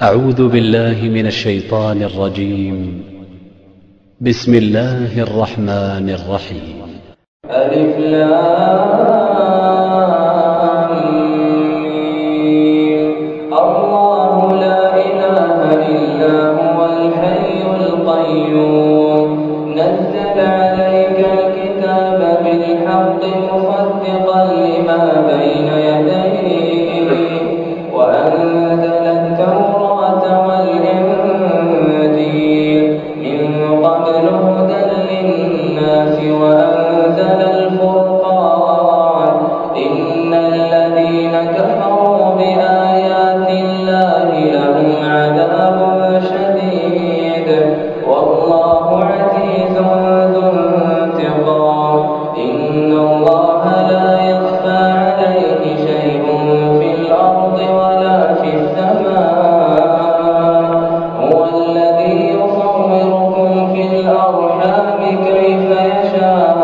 أعوذ بالله من الشيطان الرجيم. بسم الله الرحمن الرحيم. ألف لام ميم. الله لا إله إلا هو الحي القيوم نزل عليك الكتاب بالحق مصدقا لما بين يديه وأنزل التوراة والإنجيل من قبل هدى للناس وأنزل الفرقان إن الذين كفروا بآيات الله لهم عذاب شديد والله عزيز ذو انتقام إن الله لا يخفى عليه شيء في الأرض ولا في السماء هو الذي يصوركم في الأرحام كيف يشاء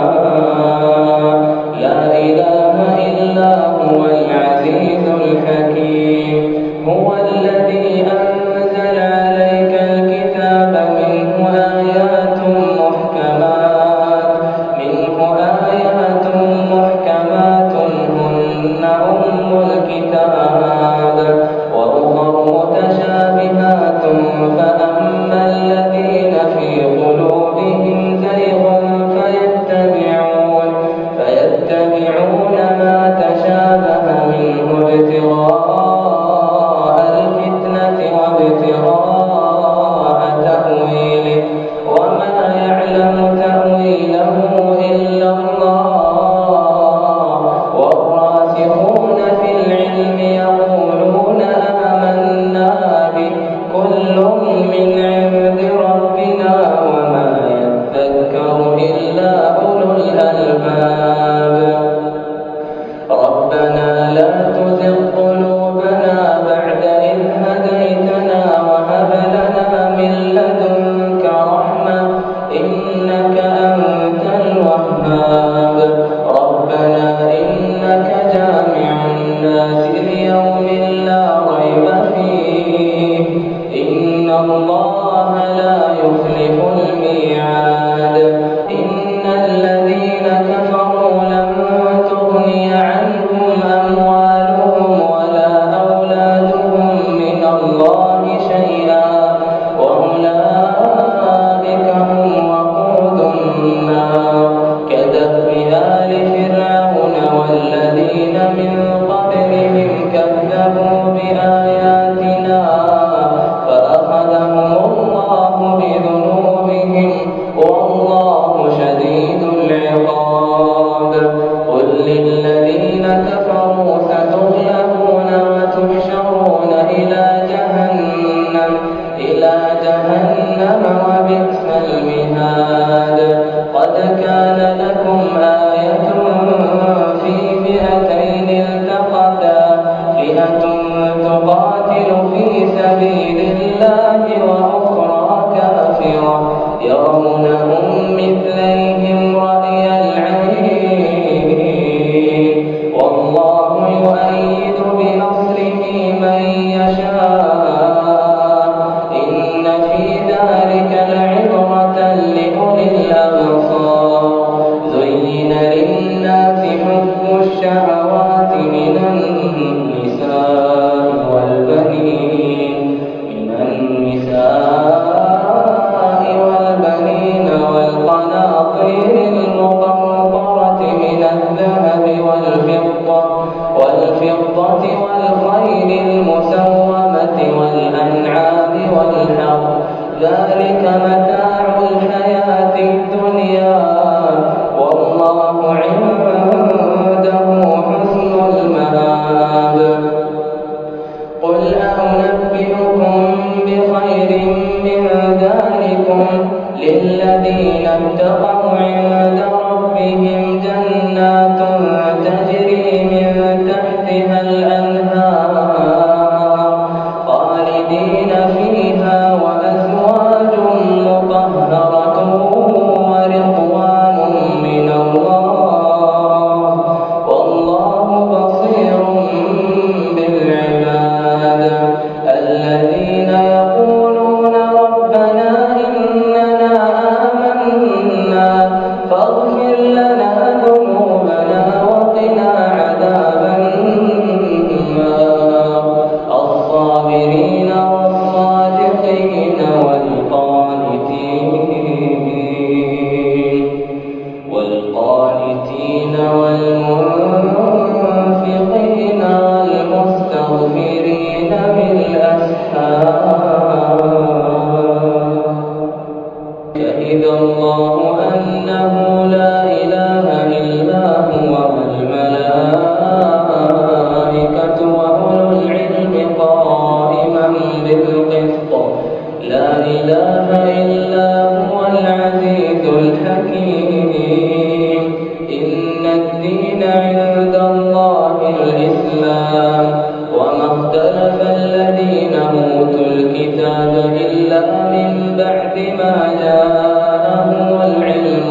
لا إله إلا هو العزيز الحكيم هو الذي أنزل عليك الكتاب منه آيات محكمات هن أم الكتاب وأخر متشابهات فأما الذين في قلوبهم زيغ فيتبعون ما تشابه منه ابتغاء الفتنة وابتغاء تأويله وما يعلم تأويله إلا الله والراسخون في العلم يقولون آمنا به كل من عند ربنا وما يذكر إلا أولو الألباب ربنا لا تزغ قلوبنا بعد إذ هديتنا وهب لنا من لدنك رحمة إنك أنت الوهاب ربنا إنك جامع الناس ليوم لا ريب فيه إن الله لا يخلف الميعاد إن الذين كفروا لن تغني عنهم أموالهم ولا أولادهم من الله شيئا وأولئك هم وقود النار كدأب آل فرعون والذين من قبلهم كذبوا بآياتنا فأخذهم الله بذنوبهم والله شديد العقاب قل للذين كفروا ستغلبون وتحشرون إلى جهنم وبئس المهاد قد كان لكم آية في فئتين التقتا فئة تقاتل في سبيل الله وأخرى كافرة يرونهم مثليهم رأي العين والله يؤيد بنصره من يشاء إن في ذلك لعبرة لأولي الأبصار زين للناس حب الشهوات من النساء والبنين والقناطير المقنطرة من الذهب والفضة والخيل المسومة والأنعام والحرث ذلك متاع الحياة الدنيا والله عنده حسن المآب قل أنبئكم بخير من ذلكم للذين اتقوا عند ربهم جنات تجري من تحتها الأنهار خالدين فيها وأزواج مطهرة ورضوان من الله والله بصير بالعباد الذين والصابرين والصادقين والقانتين والمنفقين والمستغفرين بالأسحار شهد الله أنه لا إله إلا هو والملائكة وأولو العلم قائما بالقسط لا إله إلا هو العزيز الحكيم إن الدين عند الله الإسلام وما اختلف الذين أوتوا الكتاب إلا من بعد ما جاءهم العلم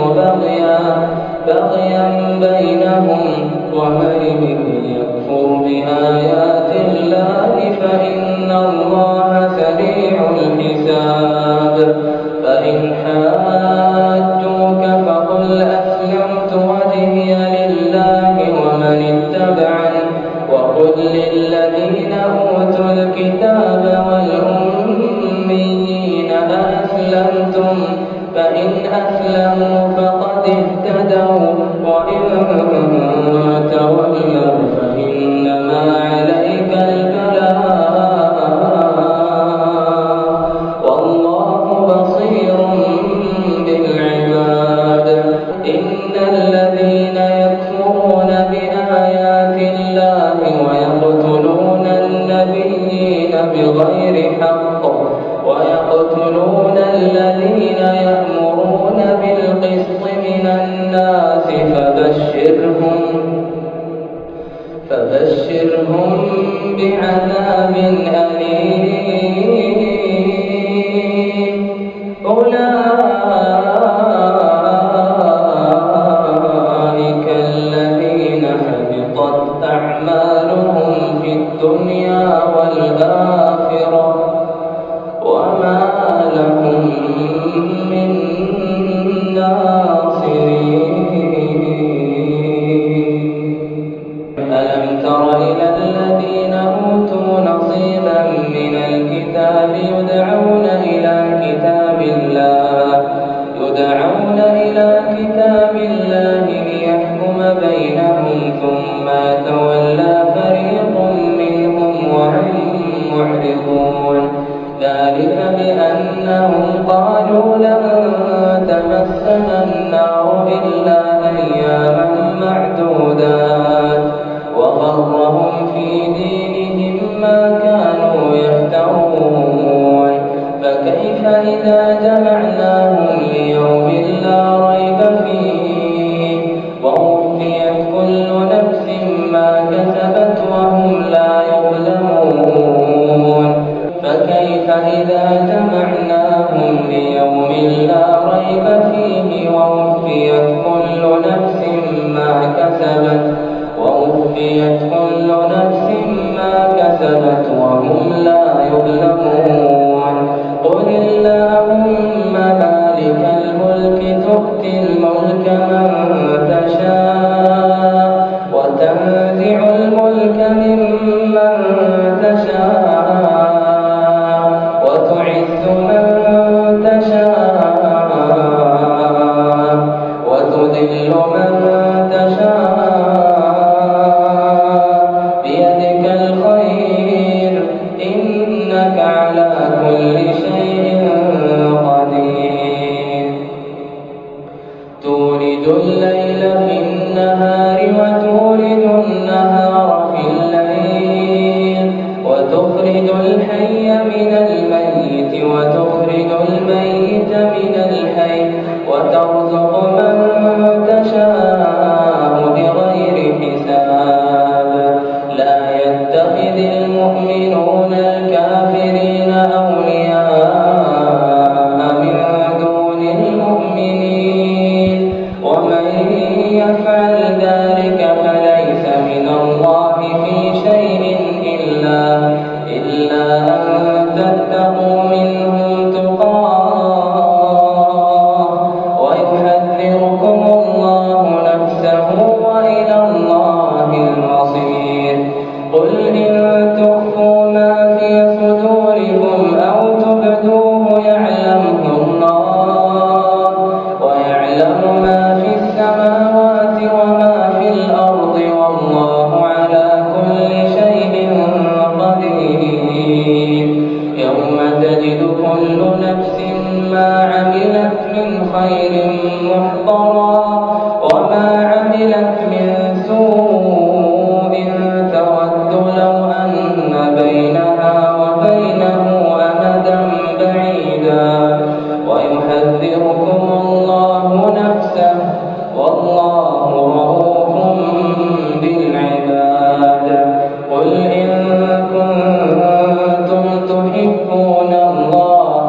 بغيا بينهم ومن يكفر بآيات الله فإن الله سريع الحساب فإن حاجوك فقل أسلمت وجهي لله ومن اتبعني وقل للذين أوتوا الكتاب والأميين أأسلمتم فإن أسلموا فقد اهتدوا وإن تولوا فإنما عليك البلاغ والله بصير بالعباد إن الذين يكفرون بآيات الله ويقتلون النبيين بغير حق ويقتلون الذين يأمرون بالقسط من الناس فبشرهم بعذاب أليم أولئك الذين حبطت أعمالهم في الدنيا والآخرة وما لهم من ناصرين ألم تر إلى الذين أوتوا نصيبا من الكتاب يدعون إلى كتاب الله ليحكم بينهم ثم تولى فريق منهم وهم معرضون ذلك بأنهم قالوا لن تمسنا النار إلا أياما معدودات وغرهم في دينهم ما كانوا يفترون فكيف إذا جمعناهم ليوم لا ريب فيه ووفيت كل نفس ما كسبت وهم لا يظلمون فكيف إذا جمعناهم ليوم لا ريب فيه ووفيت كل نفس ما كسبت وهم لا يظلمون قل اللهم مالك الملك تؤتي الملك من تشاء وتنزع الملك ممن تشاء وتعز من تشاء وتذل من تشاء بيدك الخير إنك على كل شيء قدير تولد الليل في النهار وتولد النهار في الليل وتخرج الحي من الميت وتخرج الميت من الحي وترزق من تشاء بغير حساب لا يتخذ المؤمنون الكافرين أولياء من دون المؤمنين ومن يفعل ذلك فليس من الله في شيء إلا أن تتقوا منهم تقاه ويحذركم صدوركم أو تبدوه يعلمه الله ويعلم ما في السماوات وما في الأرض والله على كل شيء قدير. يوم تجد كل نفس ما عملت من خير محضرا وما عملت من سوء تود لو أن بينها وبينه أمدا بعيدا ويحذركم الله نفسه والله رؤوف بالعباد. قل إن كنتم تحبون الله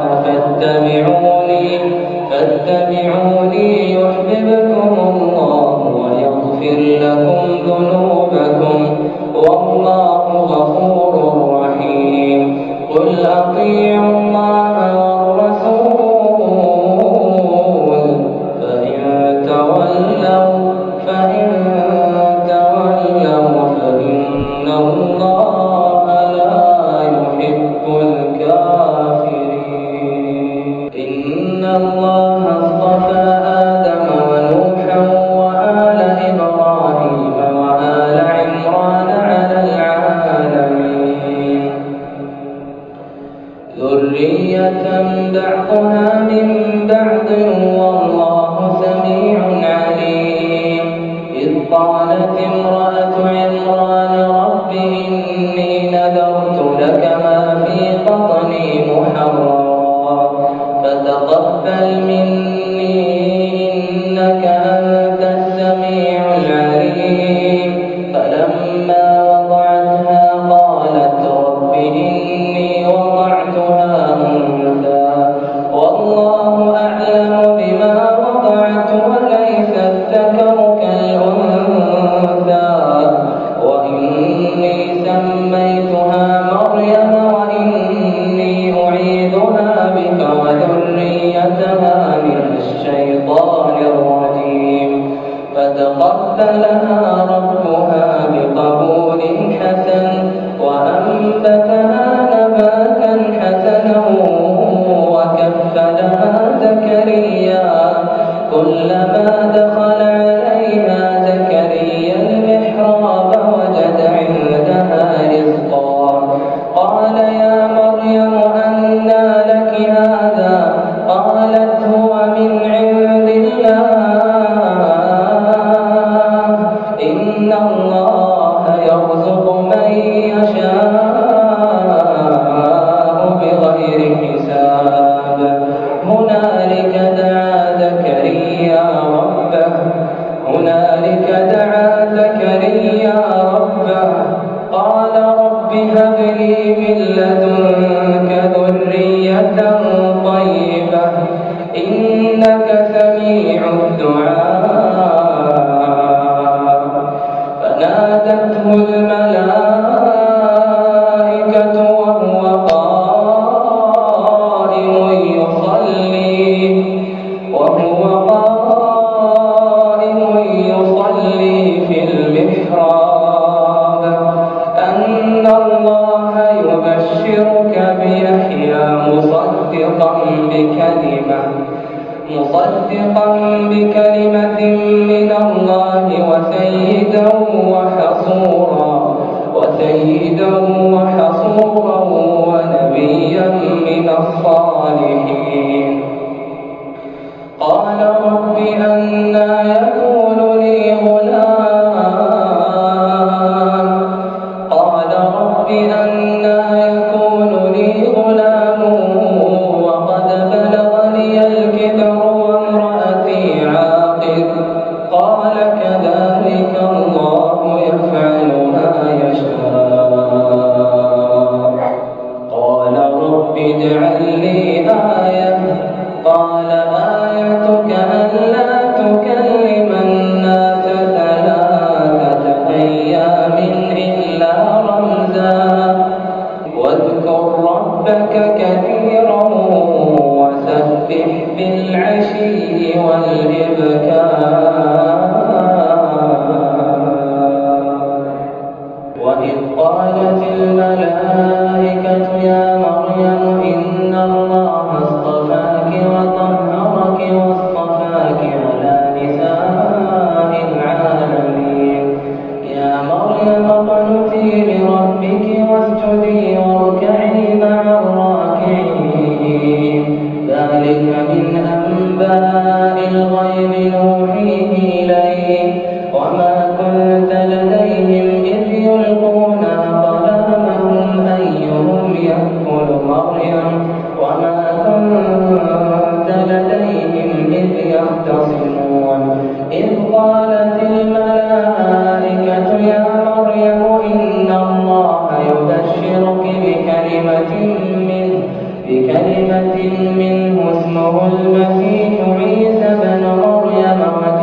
فاتبعوني يحببكم الله ويغفر لكم ذنوبكم والله غفور رحيم. قل أطيعوا الله والرسول فإن تولوا فإن الله لا يحب الكافرين. إن الله اصطفى آدم ونوحا وآل إبراهيم وآل عمران على العالمين ذرية بعضها من بعض والله سميع عليم. إذ قالت امرأة عمران رب إني نذرت لك ما في بطني محررا فتقبل مني إنك أنت السميع العليم. فلما وضعتها قالت رب إني وضعتها أنثى والله أعلم بما وضعت وليس الذكر كالأنثى وإني سميتها مريم وإني أعيذها بك وذريتها من الشيطان الرجيم. فتقبلها ربها بقبول حسن وأنبتها نباتا حسنا وكفلها زكريا كلما دخل عليها زكريا المحراب وجد عندها رزقا قال يا مريم أنى لك هذا قالت هو من عند الله إن الله يرزق من يشاء بغير حساب. هنالك دعا زكريا ربه قال رب هب لي من لدنك ذرية طيبة إنك سميع الدعاء. فنادته الملائكة وهو قائم يصلي في المحراب أن الله يبشرك بيحيى مصدقا بكلمة من الله وسيدا وحصورا ونبيا من الصالحين. قال رب أنى يكون لي غلام قال رب أنى يكون لي غلام وقد بلغني الكبر وامرأتي عاقر قال كذلك الله يفعل ما يشاء. قال رب اجعل لي آية قال آيتك ألا تكلم الناس 3 أيام إلا رمزا واذكر ربك كثيرا وسبح بالعشي والإبكار. وإذ قالت الملائكة يا منه اسمه المسيح عيسى بن مريم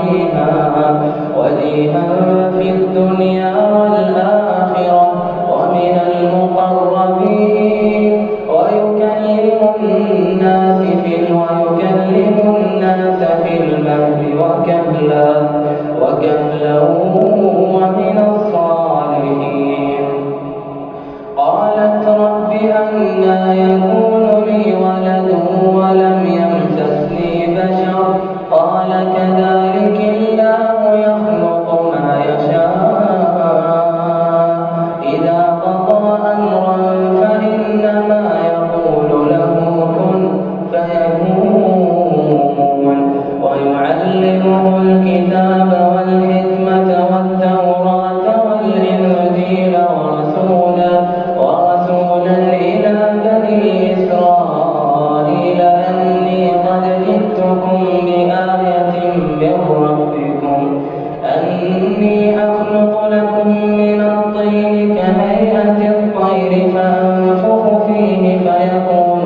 وجيها في الدنيا والآخرة ومن المقربين ويكلم الناس في المهد وكهلا ومن الصالحين. قالت رب أنى يكون لي ولد ولم يمسسني بشر قال كذلك الله يخلق ما يشاء إذا قضى أمرا فإنما يقول له كن فيكون ويعلمه الكتاب والحكمة والتوراة والإنجيل ورسولا إلى بني إسرائيل أني قد جئتكم بآية من ربكم أني أخلق لكم من الطين كهيئة الطير فأنفخ فيه فيكون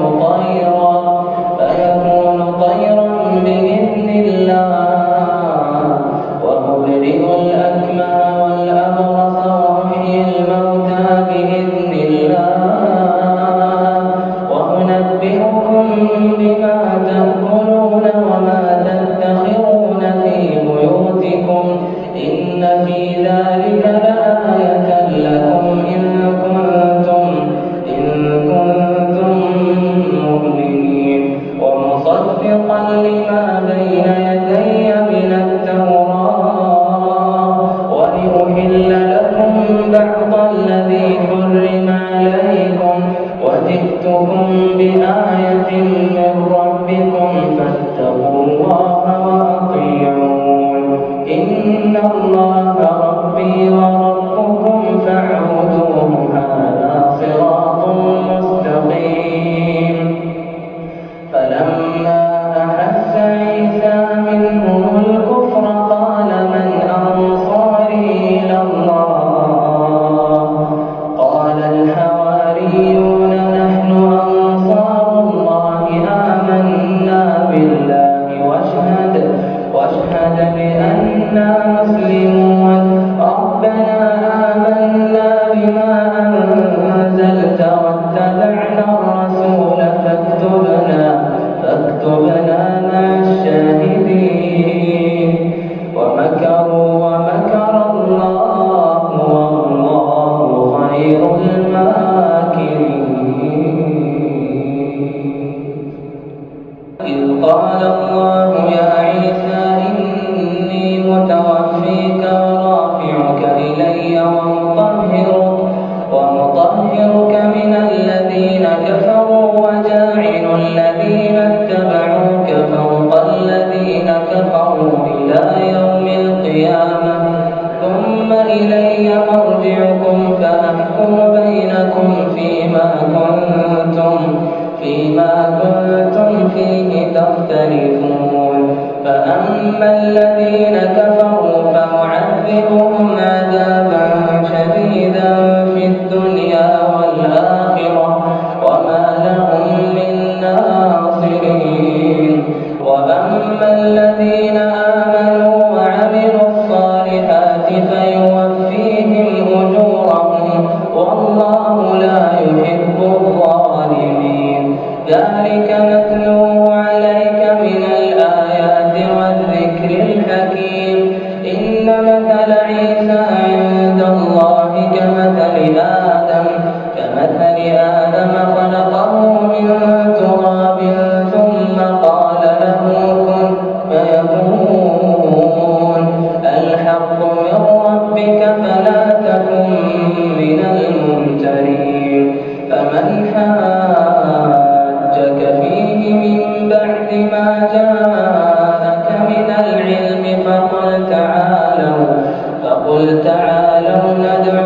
طيرا بإذن الله وأبرئ الأكمه والأبرص وأحيي الموتى بإذن الله وأنبئكم بما تأكلون وما تدخرون في بيوتكم إن في ذلك لآية لكم إن كنتم مؤمنين ومصدقا لما بين يدي من التوراة ولأحل لكم بعض الذي حرم عليكم وجئتكم بآية من ربكم فاتقوا الله وأطيعون إن الله ربي وربكم فاعبدوه هذا صراط مستقيم. فلما أحس عيسى منهم الكفر قال من أنصاري إلى الله قال الحواريون نحن أنصار الله آمنا بالله واشهد بأننا مسلمون ربنا آمنا بما أنزلت واتبعنا الرسول فاكتبنا مع الشاهدين ومكروا ومكر الله والله خير الماكرين. إذ قال الله يا عيسى إني متوفيك ورافعك إلي ومطهرك من الذين كفروا وجاعل الذين اتبعوك فوق الذين كفروا إلى يوم القيامة ثم إلي مرجعكم فأحكم بينكم فيما كنتم فيه تختلفون. فأما الذين كفروا فأعذبهم عذابا شديدا في الدنيا والآخرة وما لهم من ناصرين. وأما الذين آمنوا وعملوا الصالحات فيوفيهم أجورهم والله لا يحب الظالمين. ذلك نتلوه عليك من الآيات والذكر الحكيم. إن مثل عيسى عند الله كمثل آدم خلقه من تراب ثم قال له كن فيكون. الحق من ربك فلا تكن من الممترين. فمن حاجك فيه من بعد ما جاءك من العلم فقل تعالوا ندع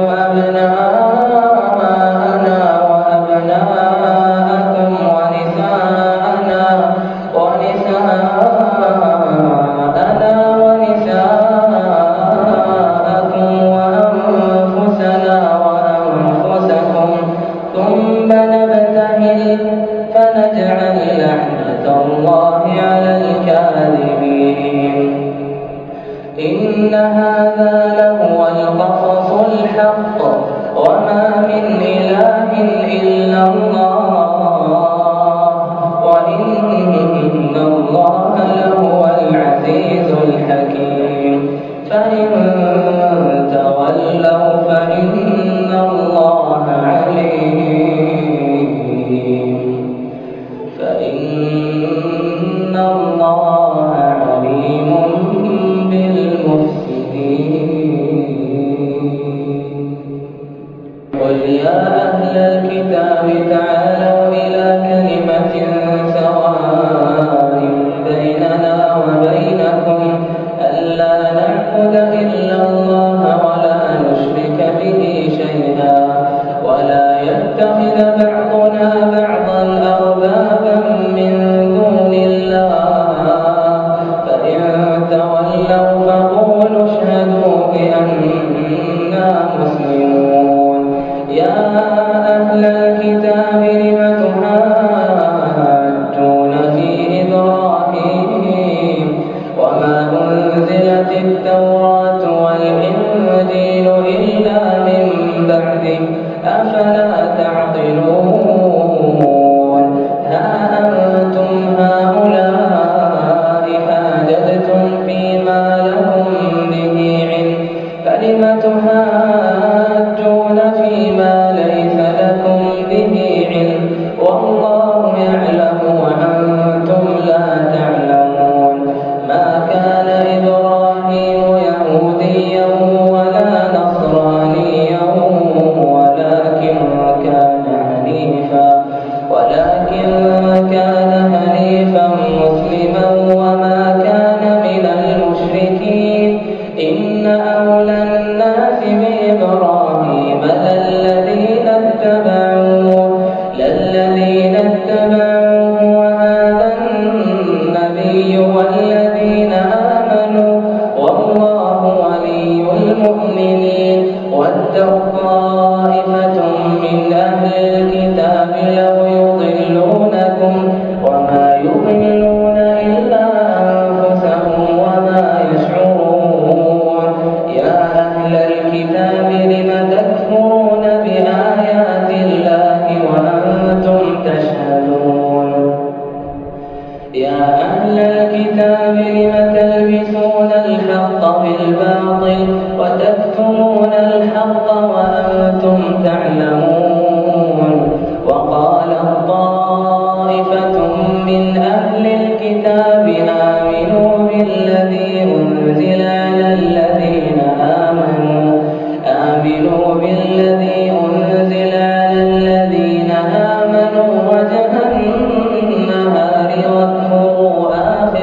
أبناءنا وأبناءكم ونساءنا ونساءكم وأنفسنا وأنفسكم ثم نبتهل فنجعل لعنة الله على الكاذبين إن هذا لهو القصص الحق وما من إله إلا الله وإن الله لهو العزيز الحكيم فإن تولوا فإن الله عليم بالمفسدين قل يا أهل الكتاب تعالوا إلى كلمة سواء بيننا وبينكم ألا نعبد إلا الله ولا نشرك به شيئا ولا يتخذ بعضنا بعضا أربابا من دون الله فإن تولوا فقولوا اشهدوا بأننا مسلمون يا أهل الكتاب لم تحاجون في إبراهيم وما أنزلت التوراة والإنجيل إلا من بعده أفلا تعقلون ها أنتم هؤلاء حاججتم فيما لهم به علم فلم تحاجون فيما ليس لكم به علم والله يعلم وأنتم لا تعلمون ما كان إبراهيم يهوديا ولا نصرانيا ولكن كان حنيفا مسلما وما كان من المشركين إن أولى الناس بإبراهيم للذين اتبعوه وهذا النبي والذين آمنوا والله ولي المؤمنين ودت طائفة من أهل الكتاب لو يضلونكم وما يضلون إلا أنفسهم وما يشعرون يا أهل الكتاب لم تكفرون بآيات الله وأنتم تشهدون يا أهل الكتاب لم تلبسون الحق بالباطل وتكتمون الحق وأنتم تعلمون وقالت طائفة من أهل الكتاب آمنوا بالذي أنزل على الذين آمنوا وجه النهار واكفروا آخره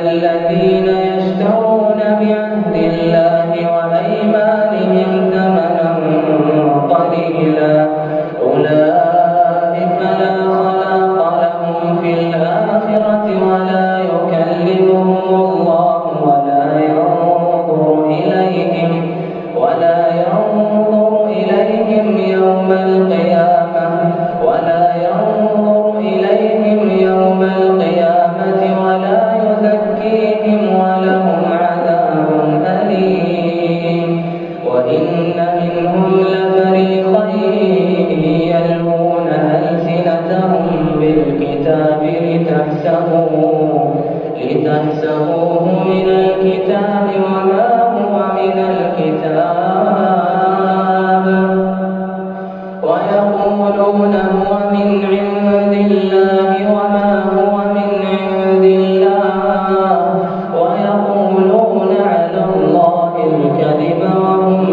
الذين يشترون بعهد الله وأيمانهم ثمنا قليلا أولئك لا خلاق لهم في الآخرة ولا يكلمهم الله ولا ينظر إليهم يوم القيامة ولا يزكيهم ولهم عذاب أليم وإن منهم لفريقا يلوون ألسنتهم بالكتاب لتحسبوه من الكتاب وما هو من الكتاب ويقولون هو من عند الله وما هو من عند الله ويقولون على الله الكذب وهم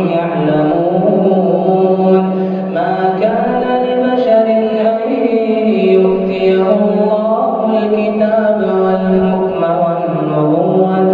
يعلمون ما كان لبشر أن يؤتيه الله الكتاب والحكم والنبوة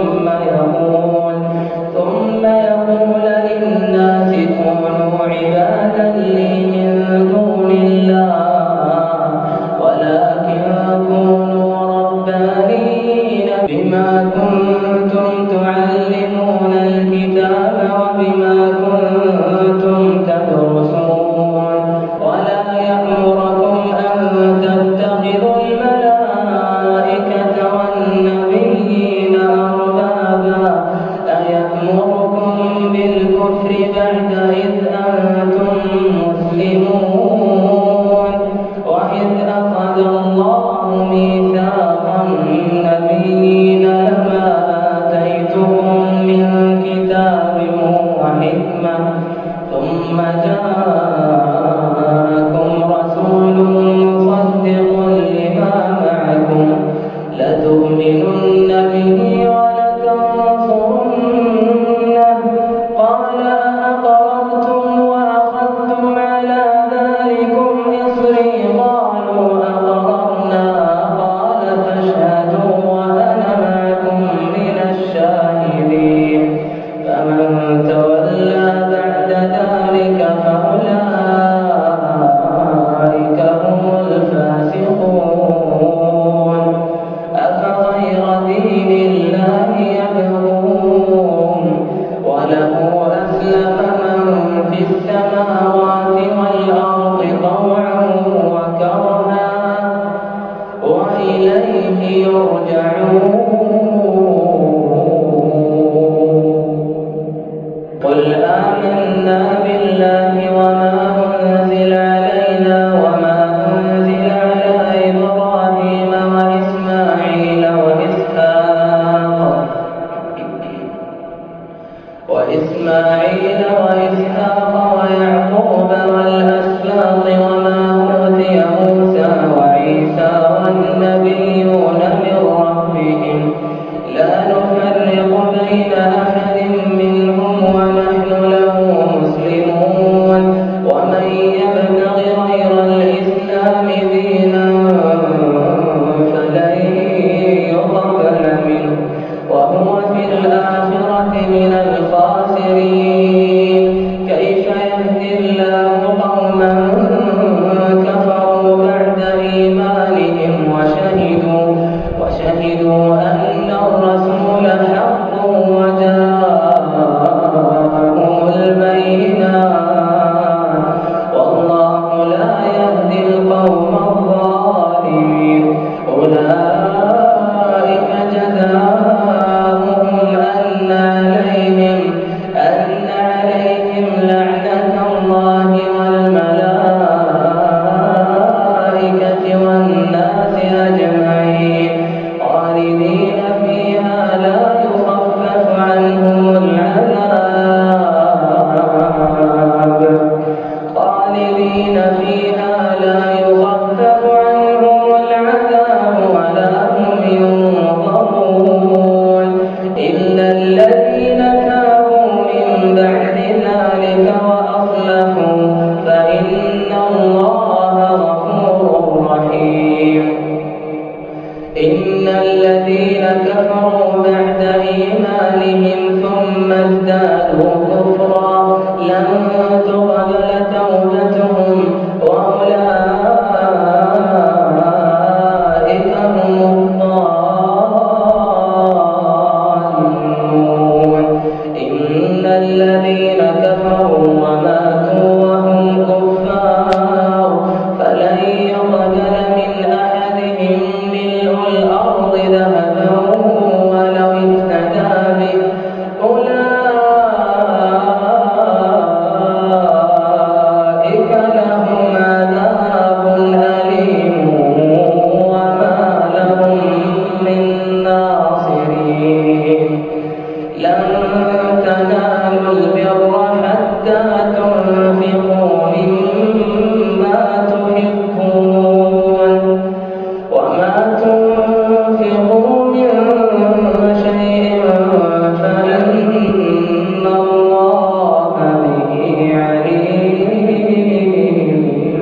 ثم يقول للناس كونوا عبادا لي من دون الله ولكن كونوا ربانيين بما كنتم تعلمون الكتاب وبما كنتم تدرسون ولا يأمركم أن تتخذوا الملائكة والنبيين أربابا أيأمركم بالكفر بعد إذ أنتم مسلمون وإذ أخذ الله ميثاق النبيين لما آتيتكم من كتاب وحكمة ثم جاءكم رسول مصدق لما معكم لتؤمنن به ولتنصرنه قال أأقررتم وأخذتم على ذلكم إصري قالوا أقررنا قال فاشهدوا وأنا معكم من الشاهدين فمن تولى بعد ذلك فأولئك هم الفاسقون أفغير دين كفروا بعد إيمانهم ثم ازدادوا كفرا لن تقبل توبتهم وأولئك هم الضالون. إن الذين كفروا وماتوا وهم كفار فلن يقبل من أحدهم ملء الأرض ذهبا ولو افتدى به أولئك لهم عذاب أليم وما لهم من ناصرين. لن تنالوا البر حتى تنفقوا مما تحبون وما تنفقوا من شيء فإن الله به عليم.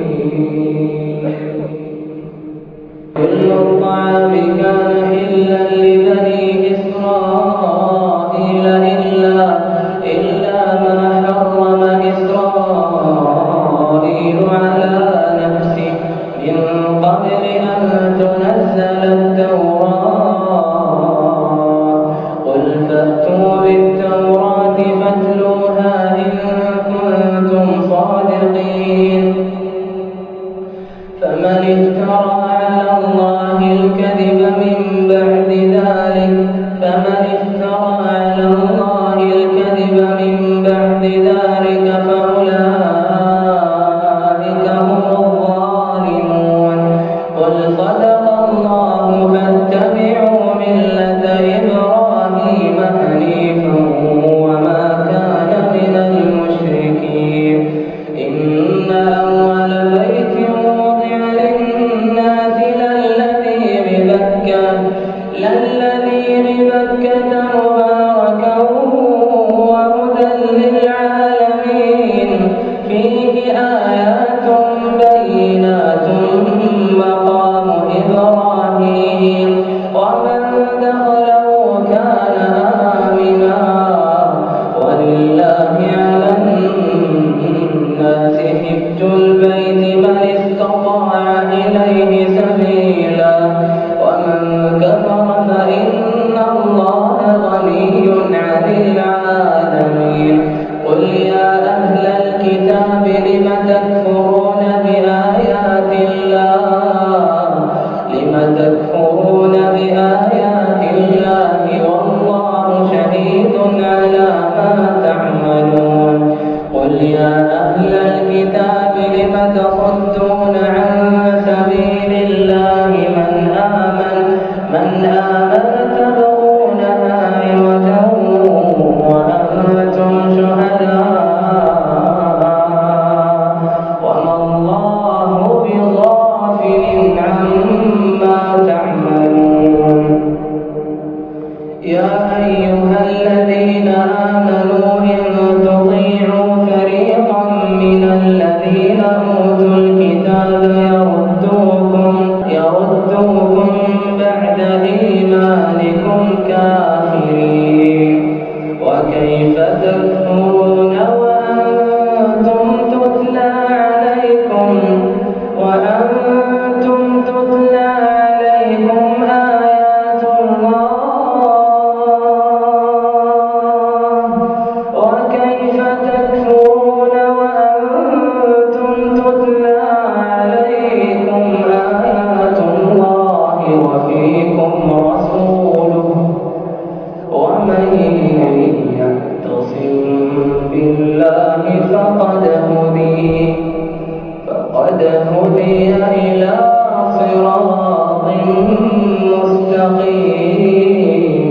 كل الطعام كان حلا لبني إسرائيل إلا ما حرم إسرائيل على نفسه من قبل أن تنزل التوراة. قل فأتوا بالتوراة فاتلوها إن كنتم صادقين. فمن افترى على الله الكذب من بعد ذلك فأولئك هم الظالمون. قل صدق الله فاتبعوا ملة إبراهيم حنيفا وما كان من المشركين. إن أول بيت وضع للناس للذي ببكة مباركا وهدى للعالمين فيه آيات بينات مقام إبراهيم ومن دخله كان آمنا ولله على الناس حج البيت من استطاع إليه سبيلا ومن كفر فإن الله غني عن العالمين. قل يا أهل الكتاب لم تكفرون بآيات الله والله شهيد على ما تعملون. قل يا أهل الكتاب لم تصدون عن سبيل الله من آمن تبغونها عوجا وأنتم شهداء وما الله بغافل عما تعملون. يا أيها الذين آمنوا إن تطيعوا فريقا من الذين أوتوا الكتاب يردوكم بعد إيمانكم كافرين. وكيف تكفرون وأنتم تتلى عليكم آيات الله وكيف تكفرون وأنتم تتلى عليكم آيات الله وفيكم رسوله ومن يعتصم بالله فقد هدي إلى صراط مستقيم.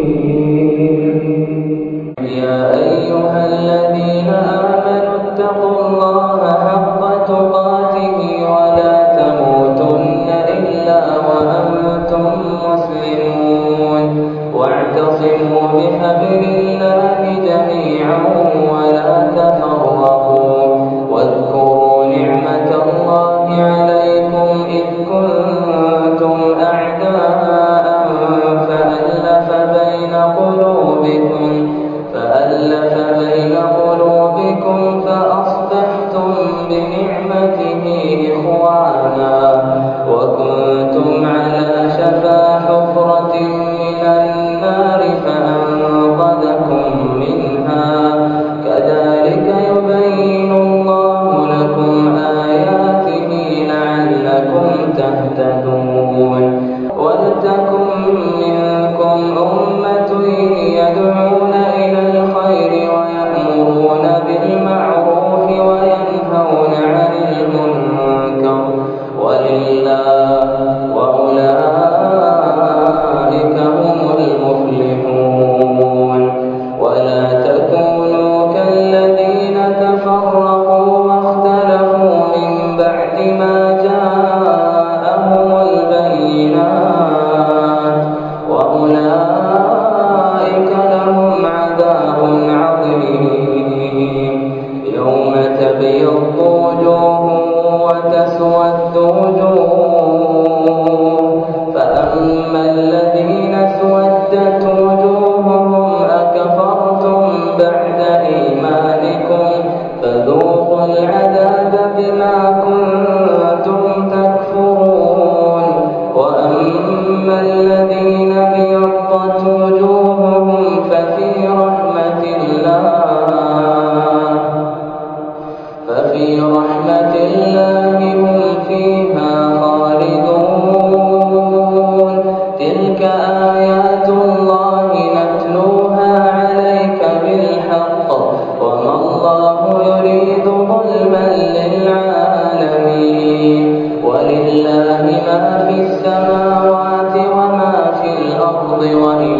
يا أيها الذين آمنوا اتقوا الله حق تقاته ولا تموتن إلا وأنتم مسلمون. واعتصموا بحبل الله جميعا ولا تفرقوا. واذكروا نعمة الله عليكم إذ كنتم أعداء فألف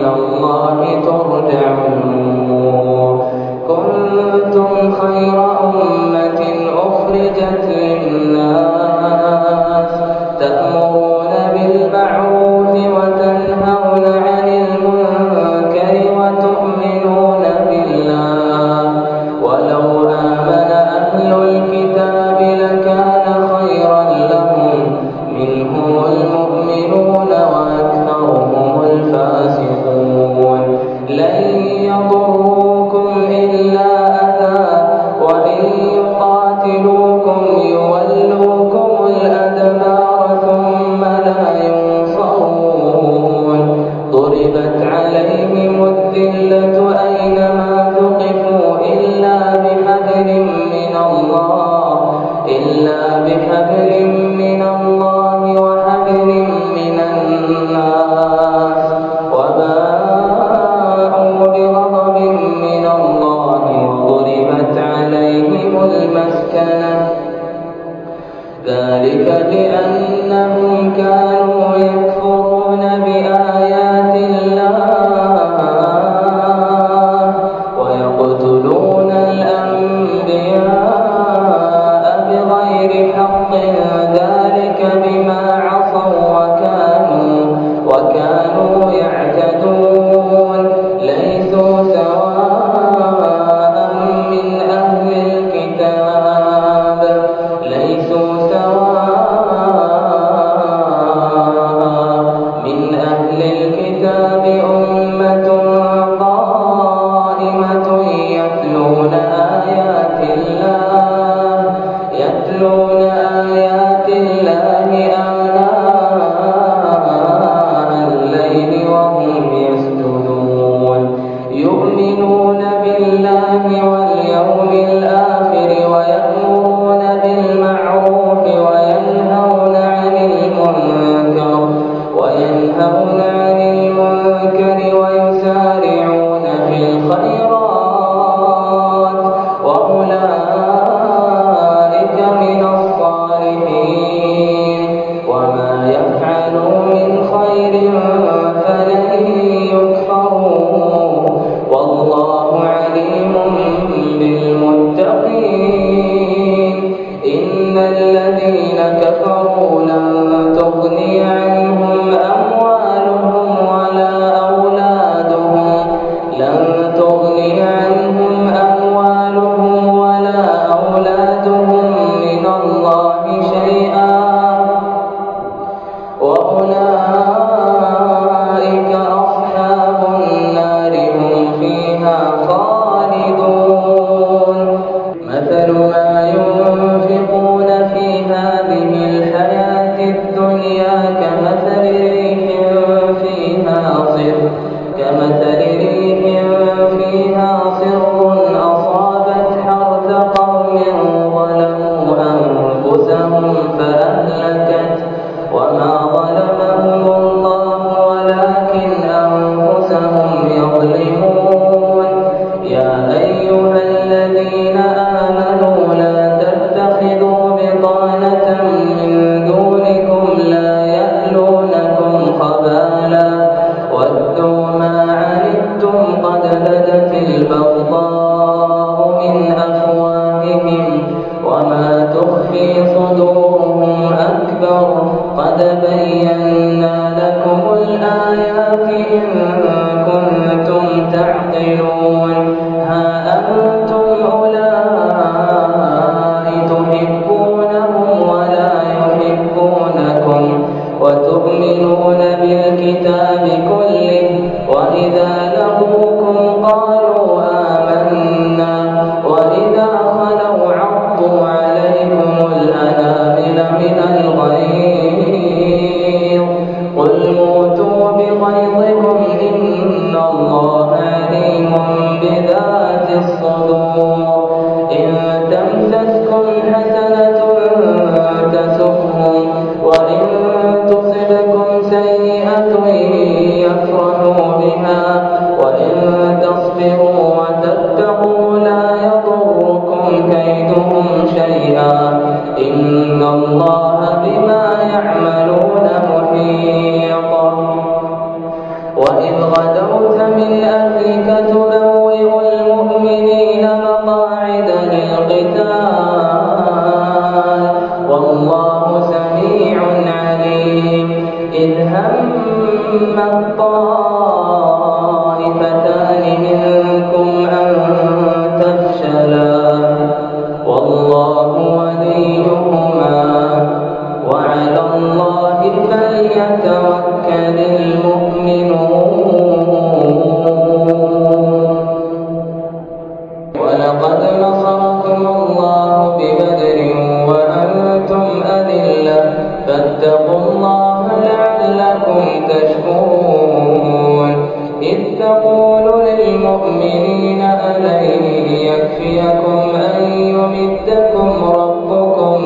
وإلى الله ترجع الأمور. كنتم خير أمة أخرجت للناس تأمرون بالمعروف وتنهون عن المنكر وتؤمنون بالله ولو آمن أهل الكتاب لكان خيرا لهم منهم المؤمنون وأكثرهم الفاسقون. لن يضروكم إلا أذى وإن يقاتلوكم يولوكم الأدبار ثم لا ينصرون. ضربت عليهم الذلة أينما ثقفوا إلا بحبل من الله وحبل من الناس وباءوا بغضب من الله وضربت عليهم المسكنة ذلك بأنهم كانوا يكفرون بآيات الله ويقتلون الأنبياء بغير حق ذلك بما عصوا وكانوا يعتدون. ليسوا سواء من أهل الكتاب أمة قائمة يتلون آيات الله آناء الليل وهم يسجدون. يؤمنون بالله واليوم الآخر ويأمرون بالمعروف وينهون عن المنكر ويسارعون في الخيرات وأولئك من الصالحين. وما يفعلوا من خير فلن يكفروه والله عليم بالمتقين. إن الذين كفروا لن تغني عنهم أموالهم ولا أولادهم من الله شيئا وأولئك أصحاب النار هم فيها خالدون. مثل ما ينفقون في هذه الحياة الدنيا كمثل ريح فيها صر أصابت حرث قوم ظلموا أنفسهم فأهلكت وما ظلمهم الله ولكن أنفسهم يظلمون. يا أيها الذين آمنوا لا تتخذوا بطانة من دونكم لا يألونكم خبالا ودوا ما عنتم قد بدت البغضاء من أفواههم وما تخفي صدورهم أكبر. قد بينا لكم الآيات إن كنتم تعقلون. ها أنتم أولئك تحبونهم ولا يحبونكم وتؤمنون بالكتاب كله وإذا لقوكم قالوا آمنا وإذا خلوا عضوا عليكم الأنامل من الغيظ. قل موتوا بغيظكم إن الله عليم بذات الصدور. إن تمسسكم حسنة تسؤهم وإن تصبكم سيئة يفرحوا بها وإن تصبروا وتتقوا لا يضركم كيدهم شيئا إن الله بما يعملون محيط. وإذ غدوت من أهلك تبوئ المؤمنين مقاعد للقتال والله سميع عليم إذ هم الطائفتان منكم أن تفشلا والله وليهما وعلى الله فليتوكل المؤمنون ولقد نصركم الله ببدر وأنتم أذلة فاتقوا الله لعلكم تشكرون إذ تقول للمؤمنين ألن يكفيكم أن يمدكم ربكم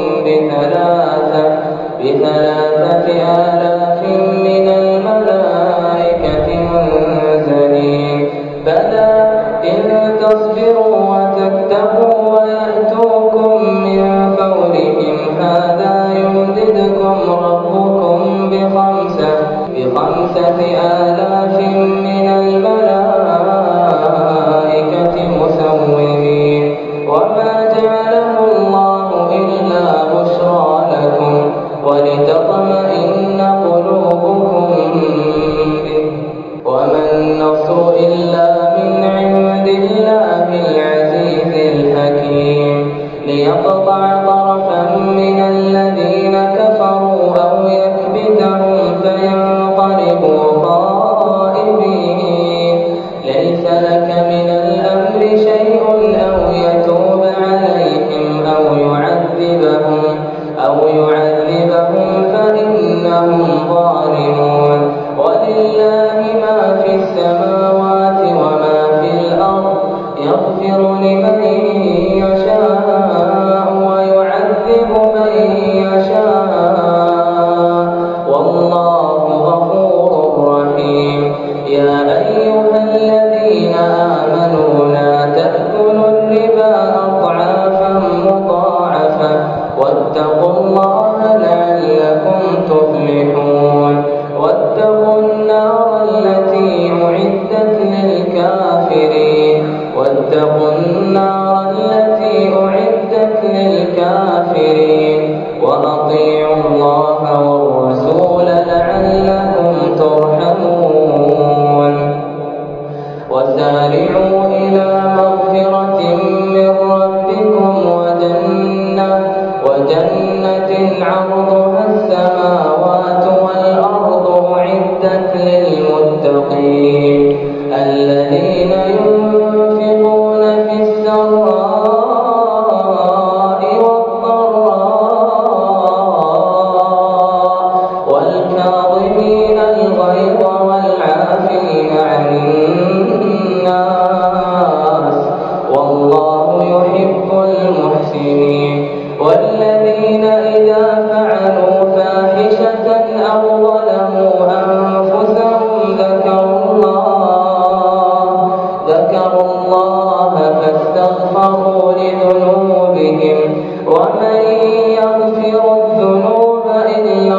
بثلاثة آلاف من الملائكة منزلين بلى إن تصبروا وتتقوا ويأتوكم من فورهم هذا يمددكم ربكم بخمسة آلاف من الملائكة مسومين وما جعله الله إلا بشرى لكم ولتطمئن قلوبكم به وما النصر إلا من عند الله العزيز الحكيم ليقطع طرفا من الذين كفروا أو يكبتهم فينقلبوا خائبين ليس لك من الأمر شيء أو يتوب عليهم أو يعذبهم فإنهم ظالمون ولله ما في السماوات وما في الأرض يغفر لمن يشاء ويعذب من يشاء والله غفور رحيم يا أيها الذين آمنوا لا تأكلوا الربا أضعافا مضاعفة واتقوا الله لعلكم تفلحون واتقوا النار التي أعدت للكافرين وأطيعوا الله والرسول لعلكم ترحمون وسارعوا إلى مغفرة من ربكم وجنة عرضها السماوات والأرض أعدت للمتقين الذين ينفقون في السراء والضراء والكاظمين الغيظ والعافين عن الناس والله يحب المحسنين والذين إذا فعلوا فاحشة أو ظلموا أنفسهم ذكروا الله فاستغفروا لذنوبهم ومن يغفر الذنوب إلا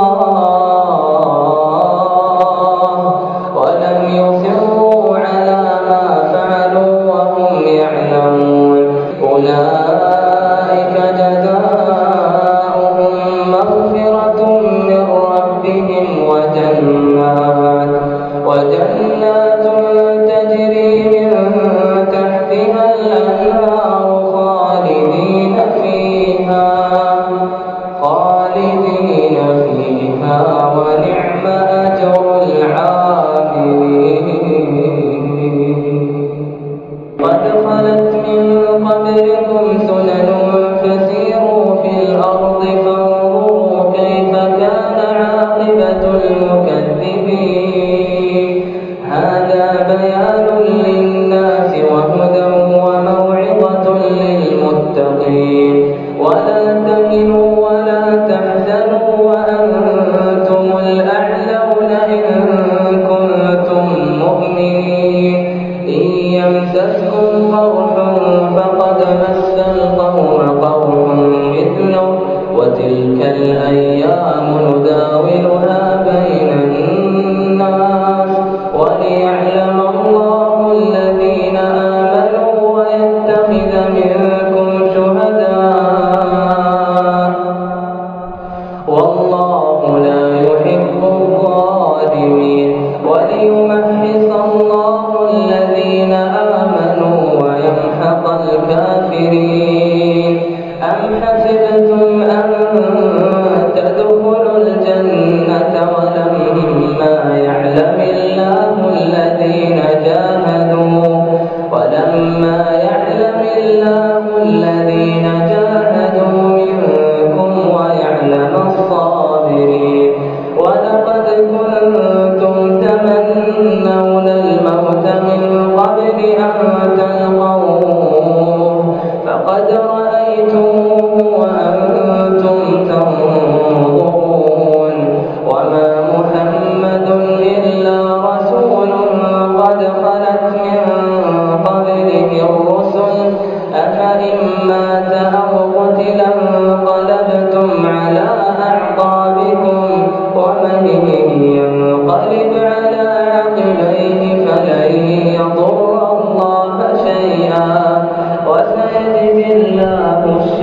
الله ولم يصروا على ما فعلوا وهم يعلمون أولئك جزاؤهم مغفرة من ربهم وجنات تجري من تحتها الأنهار خالدين فيها ونعم أجر العاملين قد خلت من قبلكم سنن فسيروا في الأرض فانظروا كيف كان عاقبة المكذبين هذا بيان للناس وهدى وموعظة للمتقين ولا تهنوا ولا تحزنوا وأنتم الأعلون إن كنتم مؤمنين إن يمسسكم قرح فقد مس القوم قرح مثله وتلك الأيام نداولها بين الناس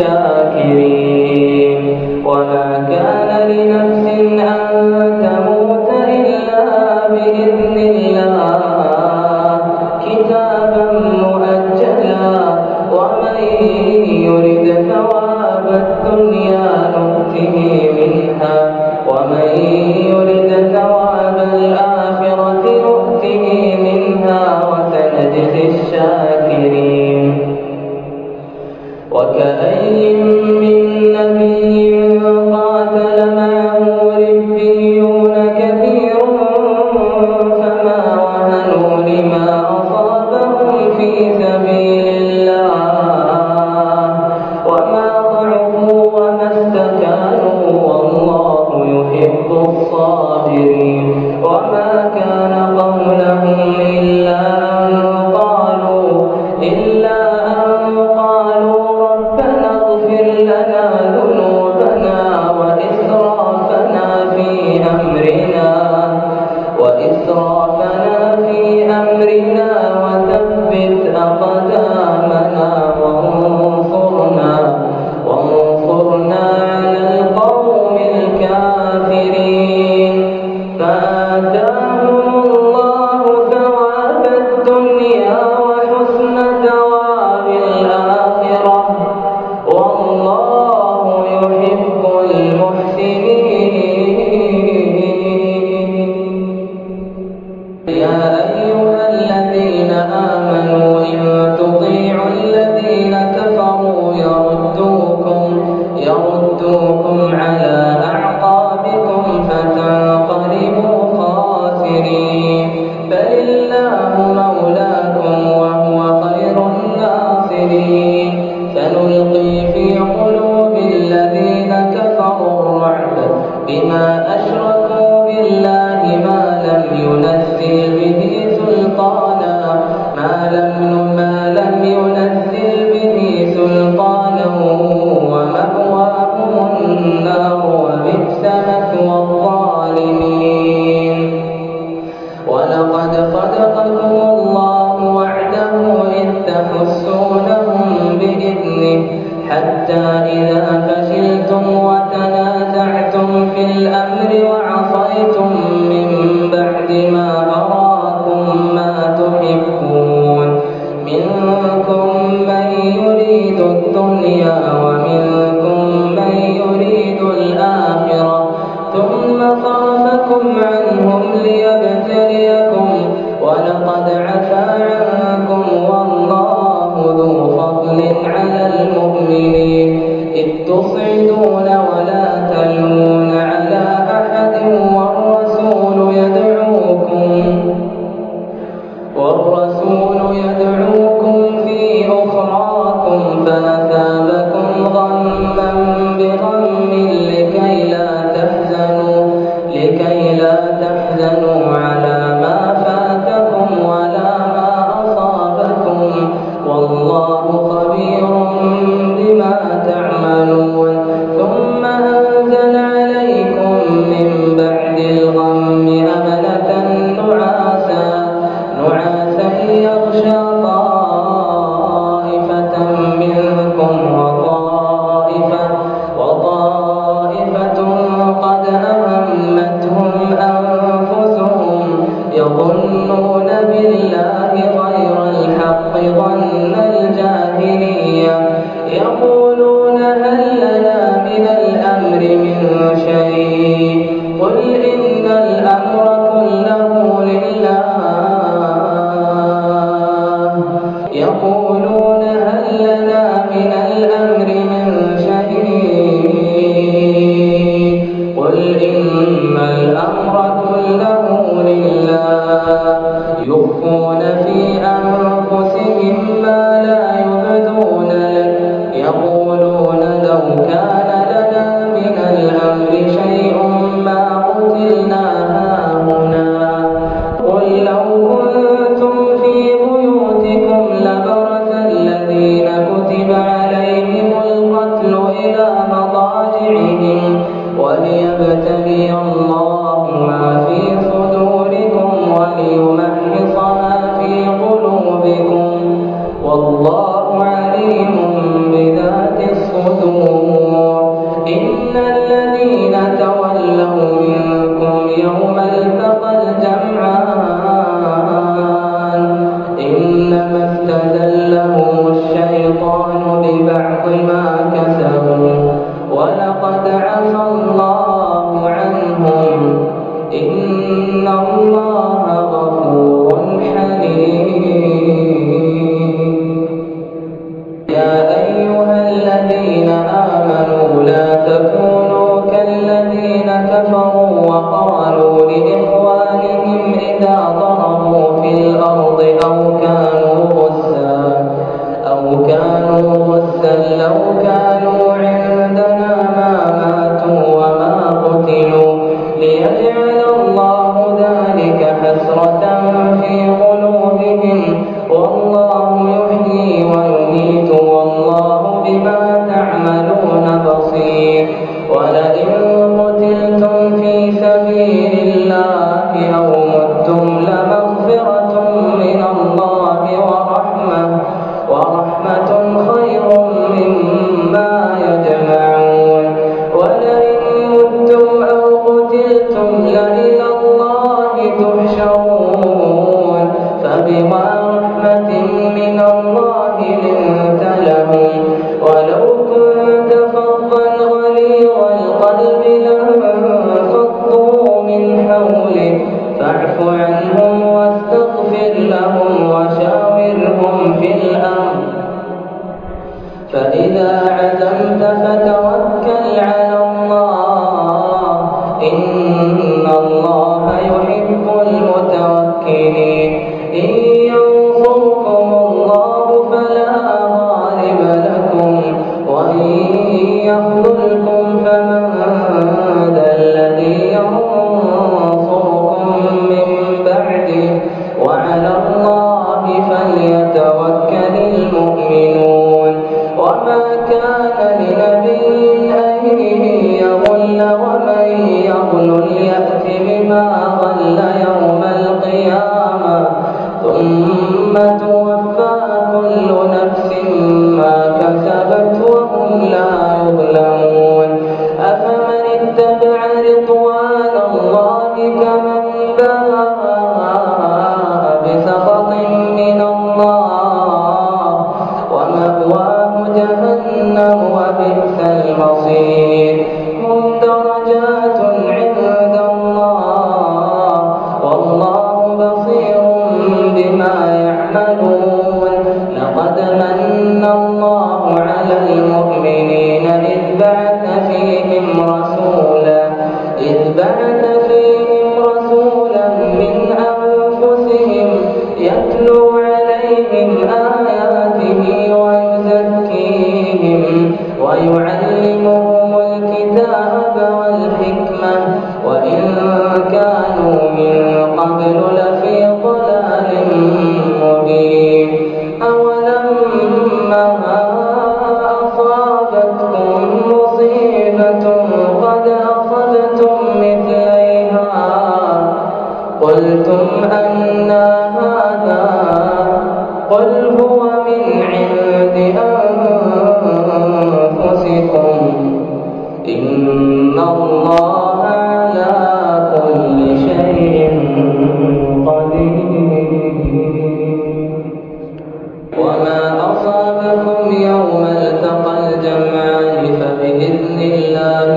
الشاكرين وما كان لنفس أن تموت إلا بإذن الله كتابا مؤجلا ومن يرد ثواب الدنيا نؤته منها ومن يرد ثواب الآخرة نؤته منها وسنجزي الشاكرين وكأي من نبي قاتل معه ربيون كثير فما وهنوا لما أصابهم في سبيل الله وما ضعفوا وما استكانوا والله يحب الصابرين وما كان قولهم إلا أن قالوا ربنا اغفر لنا ذنوبنا وإسرافنا في أمرنا وثبت أقدامنا وانصرنا على القوم الكافرين فآتاهم الله ثواب الدنيا وحسن ثواب الآخرة والله يحب المحسنين يا أيها الذين آمنوا إن تطيعوا الذين كفروا يردوكم على أعقابكم فتنقلبوا خاسرين بل الله مولاكم وهو خير الناصرين سنلقي في قلوب الذين كفروا الرعب بما أشركوا بالله ما لم ينزل به سلطانا ومأواهم النار وبئس مثوى الظالمين ولقد صدقكم الله وعده إذ تحسونهم بإذنه حتى إذا فشلتم وتنازعتم في الأمر وعصيتم من بعد ما أراكم ما تحبون منكم من يريد الدنيا ومنكم من يريد الآخرة ثم صرفكم عنهم ليبتليكم ولقد عفا عنكم والله ذو فضل على المؤمنين إذ تصعدون ولا تلوون على أحد والرسول يدعوكم في أخراكم فأثابكم غما بغم لكي لا تحزنوا على ما فاتكم ولا ما أصابكم والله خبير بما تعملون ثم أنزل عليكم من بعد الغم أمنة نعاسا يغشى طائفة منكم وطائفة قد أهمتهم أنفسهم يظنون بالله غير الحق ظن الجاهلية يقولون هل لنا من الأمر من شيء قل إن الأمر كله لله يقولون هل لنا من الأمر من شيء قل إن الأمر كله لله يخفون في أنفسهم ما لا يبدون لك يقولون لو كان لنا من الأمر شيء ما قتلنا هاهنا قل لو كنتم في بيوتكم لبرز الذين كتب عليهم القتل إلى مضاجعهم وليبتلي الله ما في صدوركم وليمحص ما في قلوبكم أو كانوا غزا لو كانوا عندنا ما ماتوا وما قتلوا ليجعل الله ذلك حسرة في قلوبهم والله يحيي ويميت والله بما تعملون بصير ولئن قتلتم في سبيل الله أو متم لمغفرة من الله ورحمة خير مما يجمعون ولئن متم أو قتلتم لإلى الله تحشرون فبما رحمة من الله لنت لهم ولو كنت فظا غليظ القلب لانفضوا من حولك فاعف عنهم واستغفر لهم وشاورهم في الأمر فإذا عزمت فتوكل على الله إن الله يحب المتوكلين إن ينصركم الله فلا غالب لكم وإن يخذلكم فمن ذا الذي ينصركم من بعده وعلى الله فليتوكل المؤمنون وما كان لنبي أن يغل ومن يغل يأت بما غل يوم القيامة ثم توفى كل نفس ما كسبت وهم لا يظلمون أفمن اتبع رضوان الله كمن باء بسخط من الله ومأواه جهنم وبئس المصير هم درجات عند الله والله بصير بما يعملون لقد من الله على المؤمنين إذ بعث فيهم رسولا من أنفسهم يتلو عليهم آياته ويزكيهم ويعلمهم الكتاب والحكمة وإن كانوا من قبل لفي ضلال مبين أولما أصابتكم مصيبة قد أصبتم مثليها قلتم أنى هذا قل هو من عند أنفسكم إن الله على كل شيء قدير وما أصابكم يوم التقى الجمعان فبإذن الله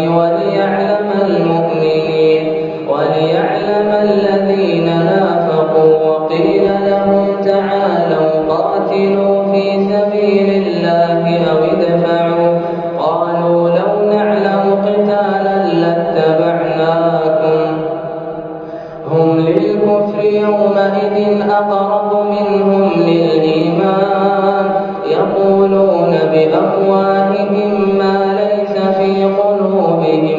وليعلم الذين نافقوا وقيل لهم تعالوا قاتلوا في سبيل الله أو ادفعوا قالوا لو نعلم قتالا لاتبعناكم هم للكفر يومئذ أقرب منهم للإيمان يقولون بأفواههم ما ليس في قلوبهم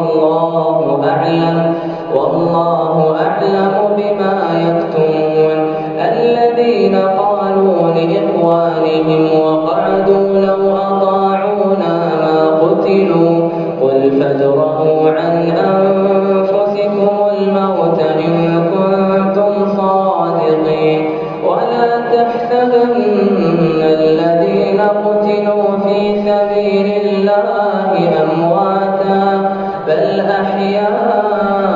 والله أعلم بما يكتمون الذين قالوا لإخوانهم وقعدوا لو أطاعونا ما قتلوا قل فادرءوا عن أنفسكم الموت إن كنتم صادقين ولا تحسبن الذين قتلوا في سبيل الله أمواتا بل أحياء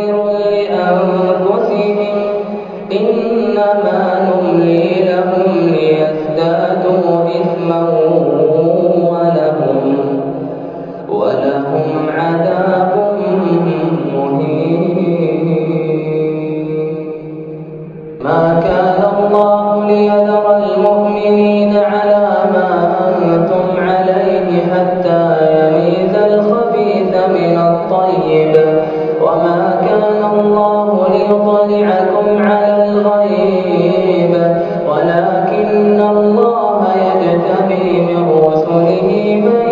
خير لأنفسهم إنما نملي لهم ليزدادوا إثما ولهم عذاب مهين. ما كان الله ليذر المؤمنين على ما أنتم عليه حتى يميز الخبيث من الطيب وما كان الله ليطلعكم على الغيب ولكن الله يجتبي من رسله من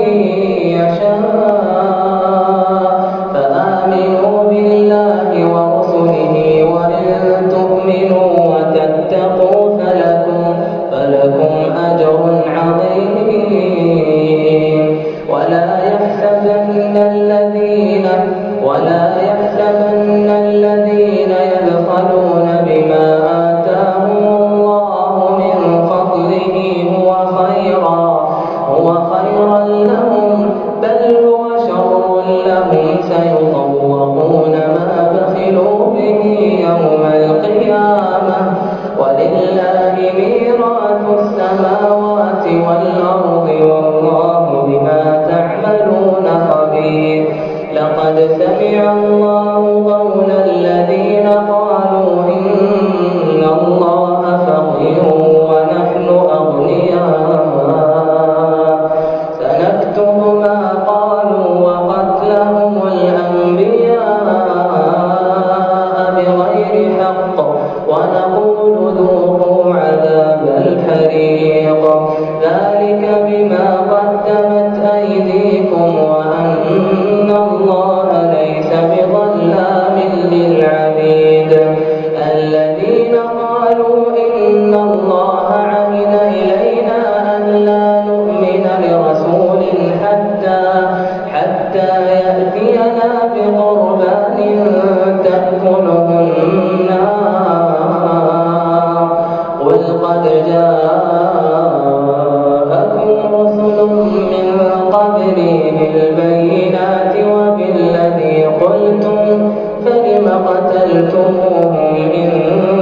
يشاء فآمنوا بالله ورسله وإن تؤمنوا وتتقوا فلكم أجر عظيم. ولا يحسبن الذين يبخلون بما آتاهم الله من فضله هو خيرا لهم بل هو شر لهم سيطوقون ما بخلوا به يوم القيامة ولله ميراث السماوات والأرض والله بما تعملون خبير. لقد سمع الله قول الذين قالوا إن الله فقير ونحن أغنياء سنكتب ما قالوا وقتلهم الأنبياء بغير حق ونقول ذوقوا عذاب الحريق ذلك بما قدمت أيديكم وأن الله ليس بظلام للعبيد. الذين قالوا إن الله عهد إلينا أن لا نؤمن لرسول حتى يأتينا بقربان تأكله النار قل قد جاءكم رسل من قبلي بالبينات وبالذي قلتم فلم قتلتموهم إن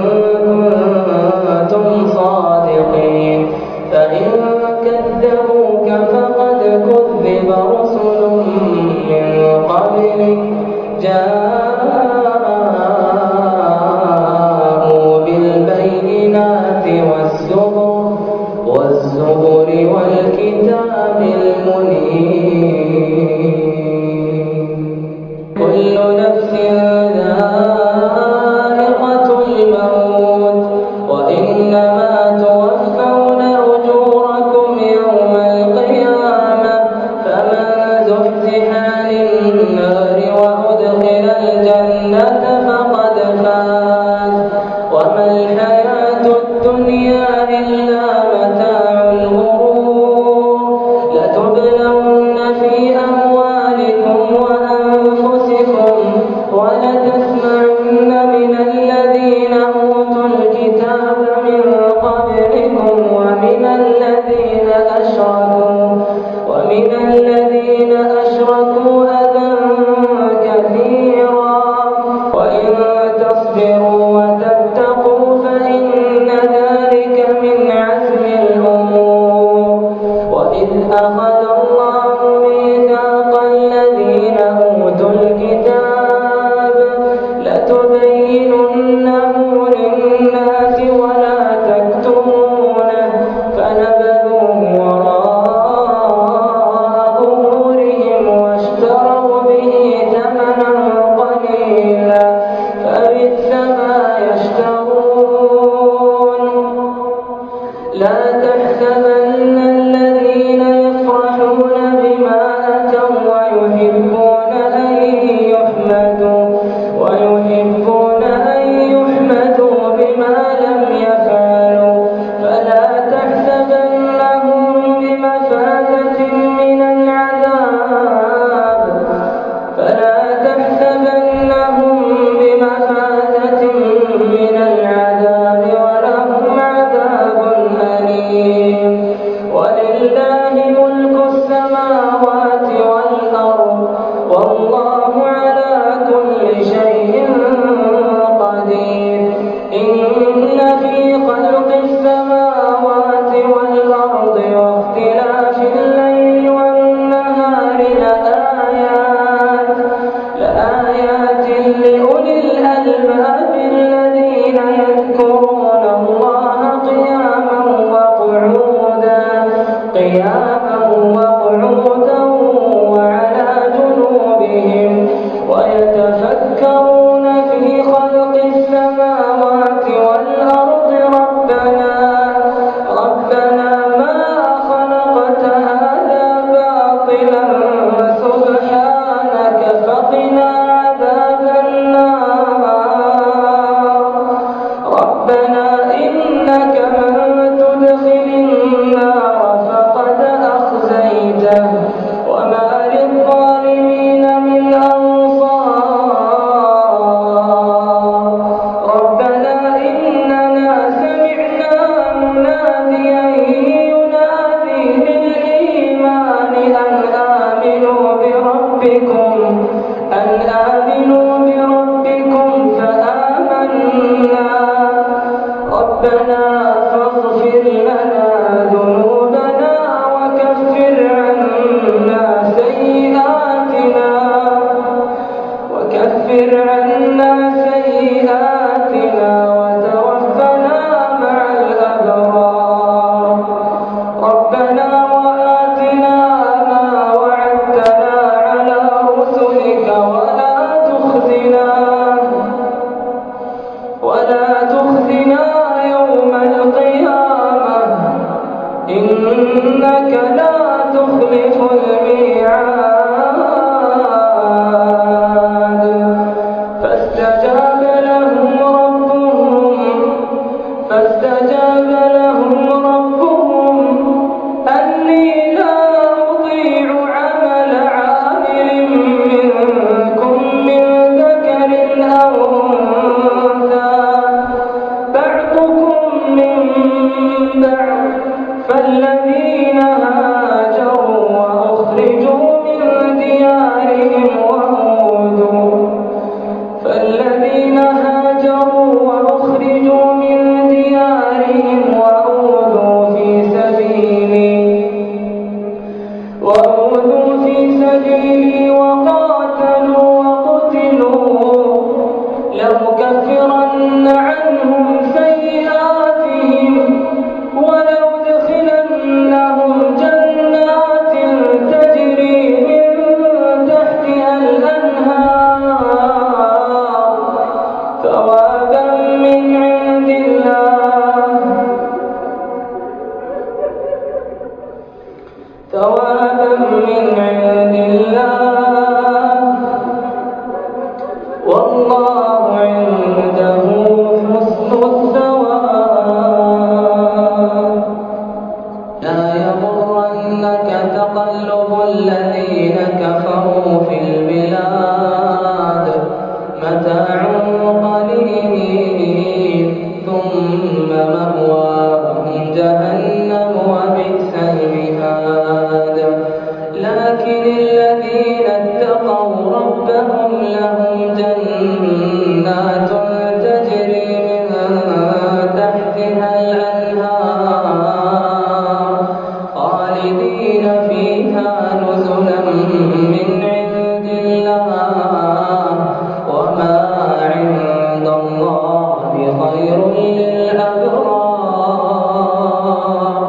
كنتم صادقين. فإن كذبوك فقد كذب رسل من قبلك جاءوا بالبينات والزبر والكتاب المنير. كل نفس ذائقة لأكفرن عنهم سيئاتهم ولأدخلنهم جنات تجري من تحتها الأنهار ثوابا من عند الله والله عنده حسن الثواب. لا يغرنك تقلب الذين كفروا في البلاد متاع قليل ثم مأواهم جهنم وبئس المهاد. لكن الذين اتقوا ربهم لهم جنات تجري من تحتها الأنهار خالدين فيها نزلا من عند الله وما عند الله خير للأبرار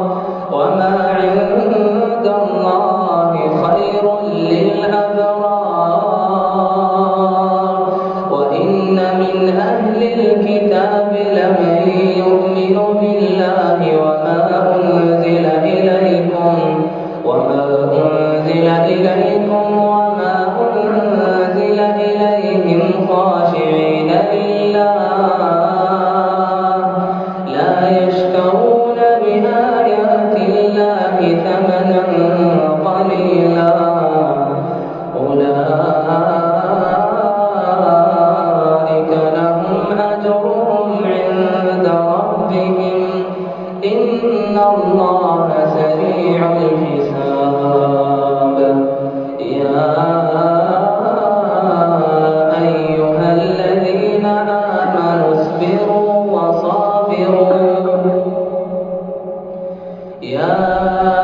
وإن من أهل الكتاب لمن يؤمن بالله وما أنزل إليكم وما أنزل إليهم خاشعين لله لا يشترون بآيات الله ثمنا قليلا أولئك لهم أجرهم عند ربهم إن الله سريع الحساب. يا أيها الذين آمنوا اصبروا وصابروا